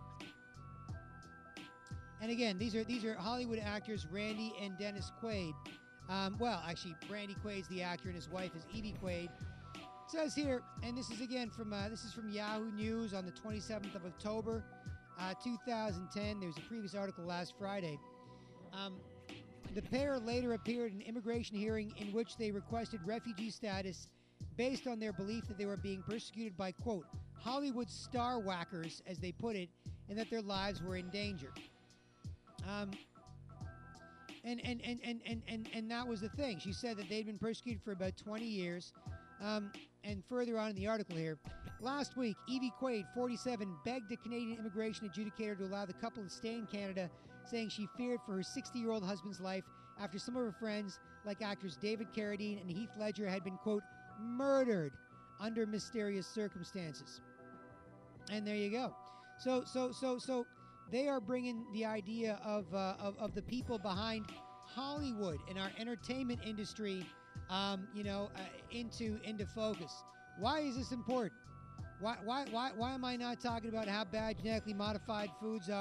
and again, these are these are Hollywood actors, Randy and Dennis Quaid. Um, well, actually, Randy Quaid's the actor, and his wife is Evie Quaid. It says here, and this is again from uh, this is from Yahoo News on the twenty-seventh of October, uh, two thousand ten. There was a previous article last Friday. Um, The pair later appeared in an immigration hearing in which they requested refugee status based on their belief that they were being persecuted by, quote, Hollywood star whackers, as they put it, and that their lives were in danger. Um, and, and, and, and, and, and, and that was the thing. She said that they'd been persecuted for about twenty years. Um, and further on in the article here, last week, Evie Quaid, forty-seven, begged a Canadian immigration adjudicator to allow the couple to stay in Canada, saying she feared for her sixty-year-old husband's life after some of her friends, like actors David Carradine and Heath Ledger, had been, quote, murdered under mysterious circumstances. And there you go. So, so, so, so they are bringing the idea of uh, of, of the people behind Hollywood and our entertainment industry, um, you know, uh, into into focus. Why is this important? Why, why, why, why am I not talking about how bad genetically modified foods are?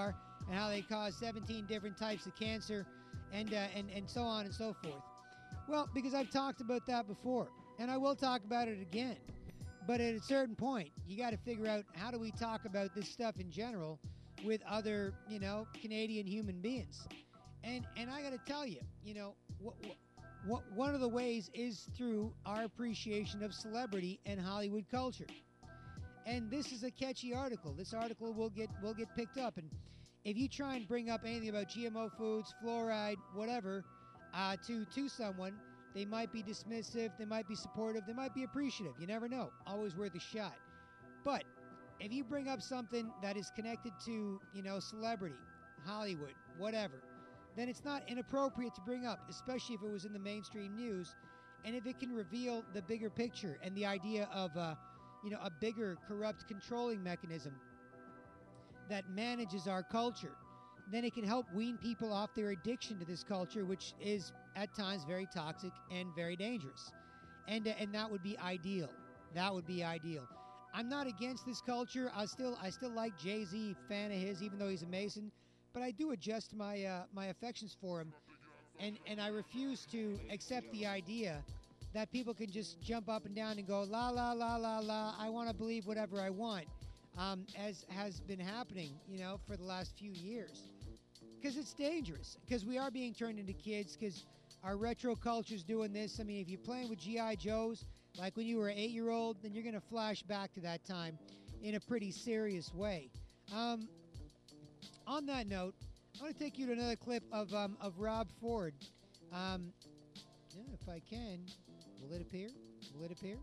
and how they cause seventeen different types of cancer, and uh, and and so on and so forth. Well, because I've talked about that before, and I will talk about it again. But at a certain point, you got to figure out, how do we talk about this stuff in general with other, you know, Canadian human beings? And and I got to tell you, you know, what, what, one of the ways is through our appreciation of celebrity and Hollywood culture. And this is a catchy article. This article will get will get picked up. And if you try and bring up anything about G M O foods, fluoride, whatever, uh, to to someone, they might be dismissive, they might be supportive, they might be appreciative. You never know. Always worth a shot. But if you bring up something that is connected to, you know, celebrity, Hollywood, whatever, then it's not inappropriate to bring up, especially if it was in the mainstream news, and if it can reveal the bigger picture and the idea of, uh, you know, a bigger corrupt controlling mechanism that manages our culture, then it can help wean people off their addiction to this culture, which is at times very toxic and very dangerous. And uh, and that would be ideal. That would be ideal. I'm not against this culture. I still I still like Jay-Z, fan of his, even though he's a Mason. But I do adjust my uh, my affections for him, and and I refuse to accept the idea that people can just jump up and down and go la la la la la. I want to believe whatever I want, um, as has been happening, you know, for the last few years. Because it's dangerous. Because we are being turned into kids. Because our retro culture's doing this. I mean, if you're playing with G I. Joes, like when you were an eight-year-old, then you're going to flash back to that time in a pretty serious way. Um, on that note, I want to take you to another clip of um, of Rob Ford. Um, yeah, if I can, will it appear? Will it appear?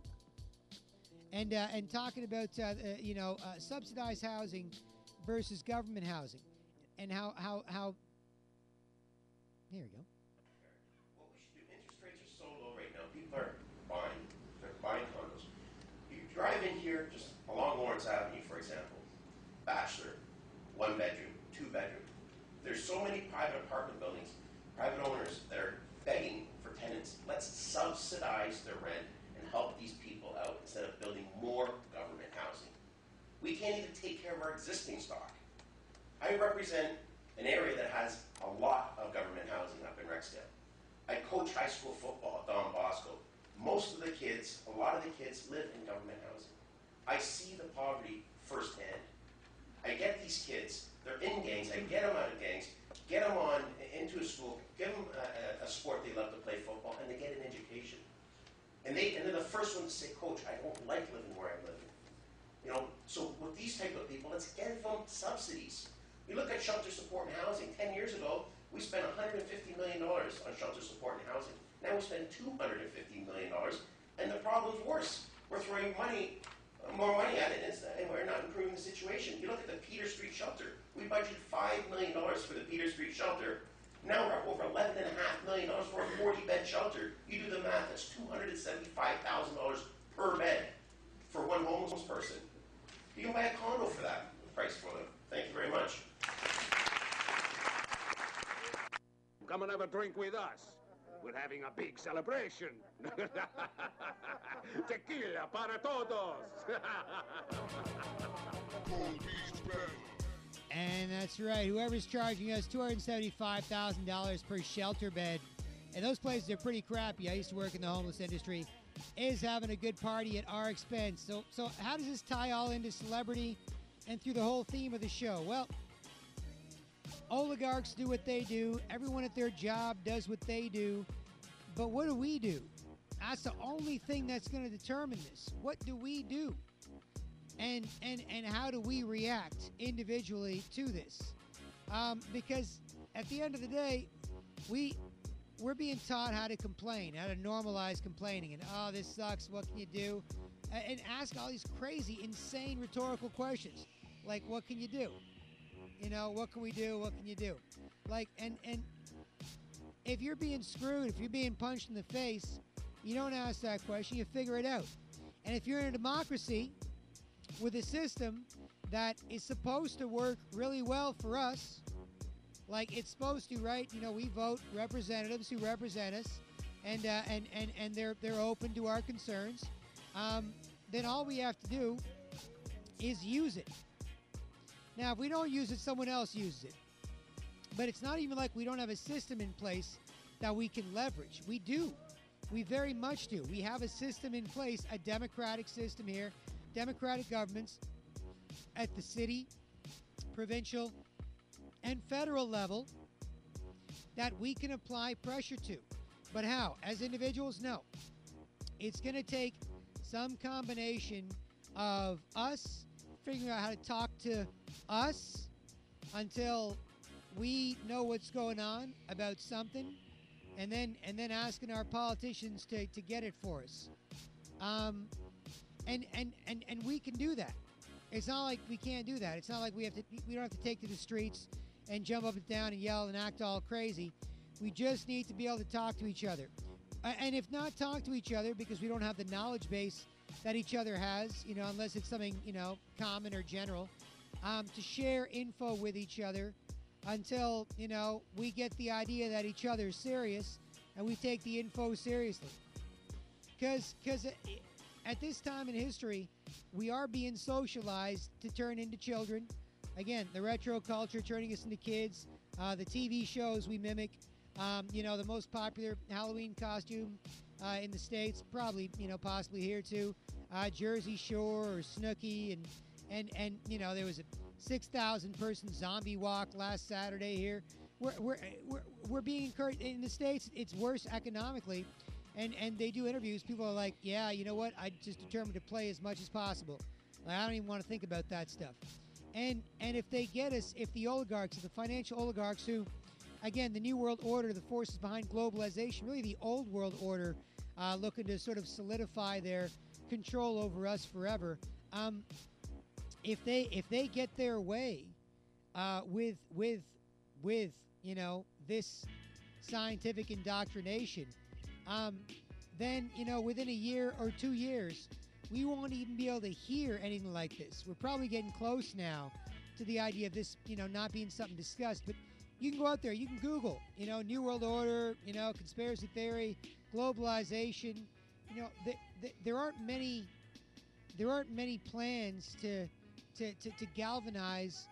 And uh, and talking about uh, uh, you know uh, subsidized housing versus government housing. And how, how, how, here we go. What we should do, interest rates are so low right now, people are buying, they're buying condos. You drive in here, just along Lawrence Avenue, for example, bachelor, one bedroom, two bedroom. There's so many private apartment buildings, private owners that are begging for tenants. Let's subsidize their rent and help these people out instead of building more government housing. We can't even take care of our existing stock. I represent an area that has a lot of government housing up in Rexdale. I coach high school football at Don Bosco. Most of the kids, a lot of the kids live in government housing. I see the poverty firsthand. I get these kids, they're in gangs, I get them out of gangs, get them on into a school, give them a, a sport they love to play, football, and they get an education. And, they, and they're the first ones to say, Coach, I don't like living where I'm living. You know, so with these type of people, let's get them subsidies. You look at shelter support and housing. Ten years ago, we spent one hundred fifty million dollars on shelter support and housing. Now we spend two hundred fifty million dollars, and the problem's worse. We're throwing money, more money at it, and we're not improving the situation. You look at the Peter Street shelter. We budgeted five million dollars for the Peter Street shelter. Now we're up over eleven point five million dollars for a forty-bed shelter. You do the math, that's two hundred seventy-five thousand dollars per bed for one homeless person. You can buy a condo for that price for them. Thank you very much. Come and have a drink with us. We're having a big celebration. Tequila para todos. And that's right. Whoever's charging us two hundred seventy-five thousand dollars per shelter bed, and those places are pretty crappy. I used to work in the homeless industry. Is having a good party at our expense. So, so how does this tie all into celebrity and through the whole theme of the show? Well, oligarchs do what they do. Everyone at their job does what they do. But what do we do? That's the only thing that's going to determine this. What do we do? And and and how do we react individually to this? Um, because at the end of the day, we we're being taught how to complain, how to normalize complaining, and oh, this sucks. What can you do? And ask all these crazy, insane rhetorical questions, like what can you do? You know, what can we do? What can you do? Like, and and if you're being screwed, if you're being punched in the face, you don't ask that question. You figure it out. And if you're in a democracy with a system that is supposed to work really well for us, like it's supposed to, right? You know, we vote representatives who represent us, and uh, and and and they're they're open to our concerns. Um, then all we have to do is use it. Now, if we don't use it, someone else uses it. but it's not even like we don't have a system in place that we can leverage. We do. We very much do. We have a system in place, a democratic system here, democratic governments at the city, provincial, and federal level that we can apply pressure to. But how? As individuals, no. It's going to take some combination of us figuring out how to talk to us until we know what's going on about something, and then and then asking our politicians to, to get it for us. Um, and, and, and, and we can do that. It's not like we can't do that. It's not like we have to. We don't have to take to the streets and jump up and down and yell and act all crazy. We just need to be able to talk to each other. Uh, and if not talk to each other because we don't have the knowledge base that each other has, you know, unless it's something, you know, common or general, um, to share info with each other until, you know, we get the idea that each other is serious and we take the info seriously. Because because at this time in history, we are being socialized to turn into children. Again, the retro culture turning us into kids, uh, the T V shows we mimic, um, you know, the most popular Halloween costume uh, in the States, probably, you know, possibly here too, uh, Jersey Shore or Snooki, and, and, and you know, there was a six thousand person zombie walk last Saturday here. We're, we're, we're, we're being encouraged. In the States, it's worse economically, and, and they do interviews. People are like, yeah, you know what? I just determined to play as much as possible. Like, I don't even want to think about that stuff. And and if they get us, if the oligarchs, the financial oligarchs who, again, the New World Order, the forces behind globalization, really the old world order, uh, looking to sort of solidify their control over us forever. Um, if they if they get their way uh, with with with you know this scientific indoctrination, um, then you know within a year or two years, we won't even be able to hear anything like this. We're probably getting close now to the idea of this, you know, not being something discussed. But you can go out there, you can Google, you know, New World Order, you know, conspiracy theory, globalization. You know, th- th- there aren't many, there aren't many plans to, to, to, to galvanize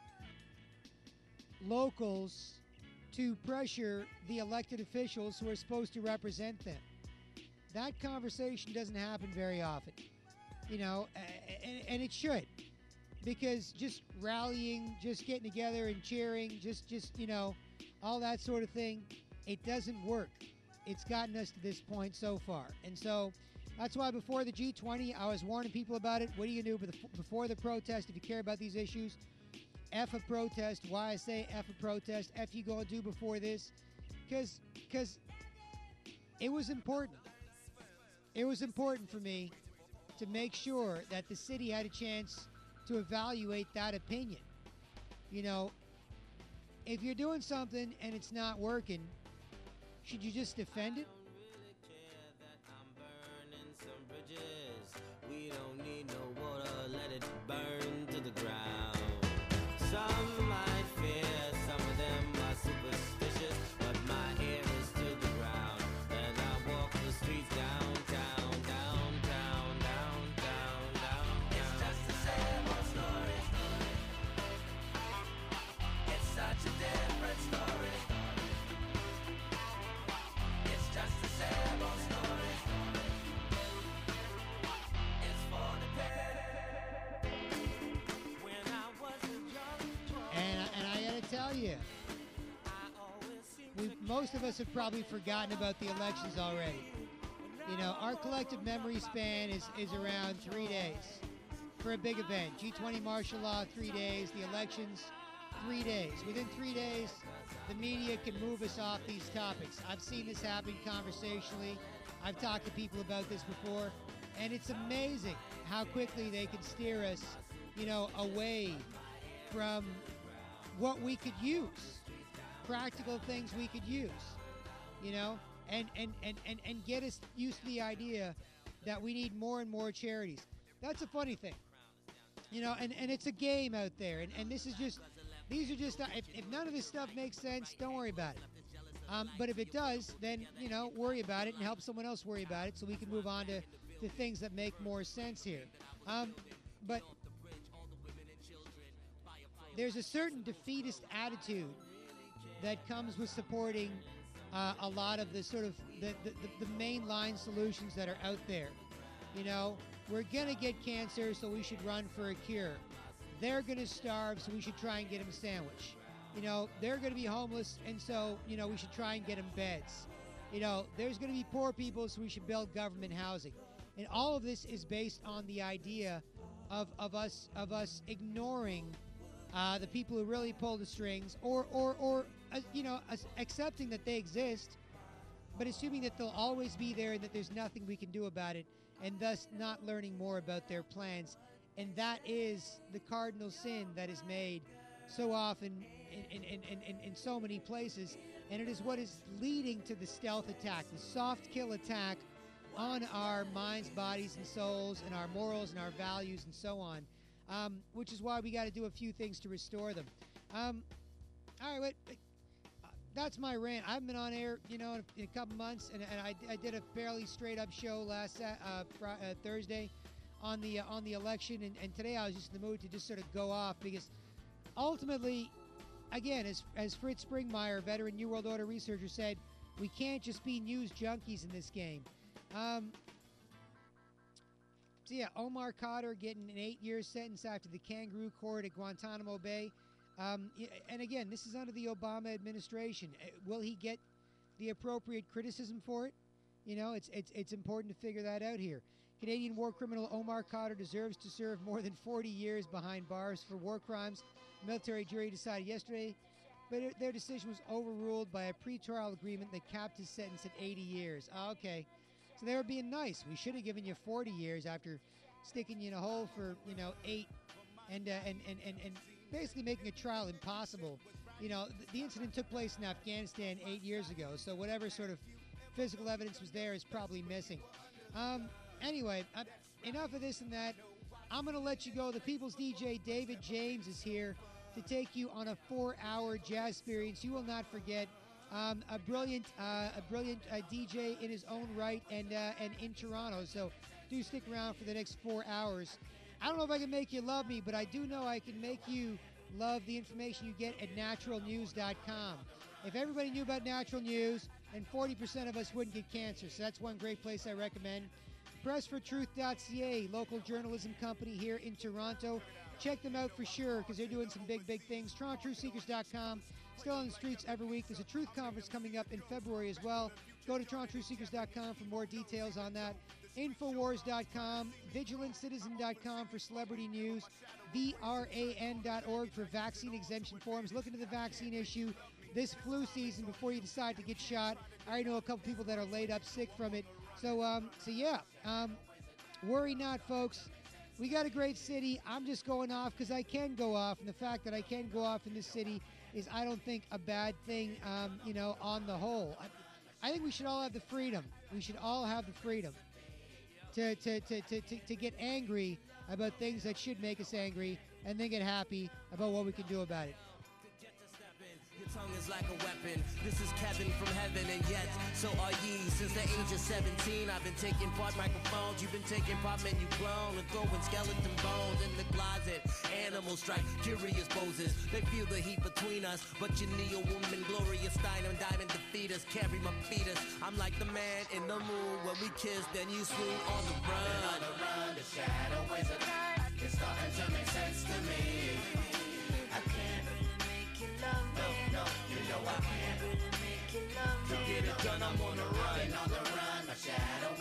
locals to pressure the elected officials who are supposed to represent them. That conversation doesn't happen very often. You know, and, and it should, because just rallying, just getting together and cheering, just, just, you know, all that sort of thing, it doesn't work. It's gotten us to this point so far. And so that's why before the G twenty, I was warning people about it. What are you going to do before the protest if you care about these issues? F a protest. Why I say F a protest. F you going to do before this? Because because it was important. It was important for me to make sure that the city had a chance to evaluate that opinion. You know, if you're doing something and it's not working, should you just defend it? We don't need no water, let it burn to the ground. Some might fear, some of them are superstitious, but my ear is to the ground, and I walk the streets downtown, downtown, downtown, downtown. It's just the same old story. It's such a different story. It's just the same old story. It's for the dead. When I was a young boy, And, and I got to tell you, we, most of us have probably forgotten about the elections already. You know, our collective memory span is, is around three days for a big event. G twenty martial law, three days. The elections, three days. Within three days, the media can move us off these topics. I've seen this happen conversationally. I've talked to people about this before. And it's amazing how quickly they can steer us, you know, away from what we could use, practical things we could use, you know, and, and, and, and, and get us used to the idea that we need more and more charities. That's a funny thing, you know, and, and it's a game out there. And, and this is just, these are just, if, if none of this stuff makes sense, don't worry about it. Um, but if it does, then, you know, worry about it and help someone else worry about it so we can move on to, to things that make more sense here. Um, but there's a certain defeatist attitude that comes with supporting uh, a lot of the sort of the, the, the, the mainline solutions that are out there. You know, we're going to get cancer, so we should run for a cure. They're going to starve, so we should try and get them a sandwich. You know, they're going to be homeless, and so, you know, we should try and get them beds. You know, there's going to be poor people, so we should build government housing. And all of this is based on the idea of, of us of us ignoring uh, the people who really pull the strings, or, or, or uh, you know, uh, accepting that they exist, but assuming that they'll always be there and that there's nothing we can do about it, and thus not learning more about their plans. And that is the cardinal sin that is made so often in, in, in, in, in so many places, and it is what is leading to the stealth attack, the soft kill attack on our minds, bodies, and souls, and our morals and our values and so on, um, which is why we got to do a few things to restore them. Um, all right, wait, wait. Uh, that's my rant. I haven't been on air, you know, in a, in a couple months, and, and I, I did a fairly straight-up show last uh, fr- uh, Thursday on the uh, on the election, and, and today I was just in the mood to just sort of go off, because ultimately, again, as, as Fritz Springmeier, veteran New World Order researcher, said, we can't just be news junkies in this game. Um, so yeah, Omar Khadr getting an eight-year sentence after the kangaroo court at Guantanamo Bay. Um, and again, this is under the Obama administration. Will he get the appropriate criticism for it? You know, it's it's it's important to figure that out here. Canadian war criminal Omar Khadr deserves to serve more than forty years behind bars for war crimes. The military jury decided yesterday, but it, their decision was overruled by a pretrial agreement that capped his sentence at eighty years. Oh, okay. So they were being nice. We should have given you forty years after sticking you in a hole for, you know, eight and, uh, and, and, and, and basically making a trial impossible. You know, the, the incident took place in Afghanistan eight years ago, so whatever sort of physical evidence was there is probably missing. Um, anyway, uh, enough of this and that. I'm going to let you go. The People's D J, David James, is here to take you on a four-hour jazz experience you will not forget. Um, a brilliant, uh, a brilliant uh, D J in his own right, and uh, and in Toronto. So do stick around for the next four hours. I don't know if I can make you love me, but I do know I can make you love the information you get at natural news dot com. If everybody knew about Natural News, then forty percent of us wouldn't get cancer. So that's one great place I recommend. press for truth dot c a, local journalism company here in Toronto. Check them out for sure, because they're doing some big, big things. Toronto Truth Seekers dot com. Still on the streets every week. There's a Truth Conference coming up in February as well. Go to Toronto Truth Seekers dot com for more details on that. Infowars dot com, Vigilant Citizen dot com for celebrity news, V R A N dot org for vaccine exemption forms. Look into the vaccine issue this flu season before you decide to get shot. I already know a couple people that are laid up sick from it. So, um, so yeah, um, worry not, folks. We got a great city. I'm just going off because I can go off, and the fact that I can go off in this city is, I don't think, a bad thing, um, you know, on the whole. I, I think we should all have the freedom. We should all have the freedom to, to, to, to, to, to get angry about things that should make us angry, and then get happy about what we can do about it. Your tongue is like a weapon. This is Kevin from heaven, and yet so are ye. Since the age of seventeen, I've been taking part microphones. You've been taking part menu clone and throwing skeleton bones in the closet. Animals strike curious poses. They feel the heat between us, but you need a woman, Gloria Steinem, diamond defeat us. Carry my fetus. I'm like the man in the moon. When we kiss, then you swoon on the run. On the run, the shadow ways of night. It's starting to make sense to me. I can't really make you love me. No, no, you know I can't really make you love me. To get it done, I'm on the run. And on the run, my shadow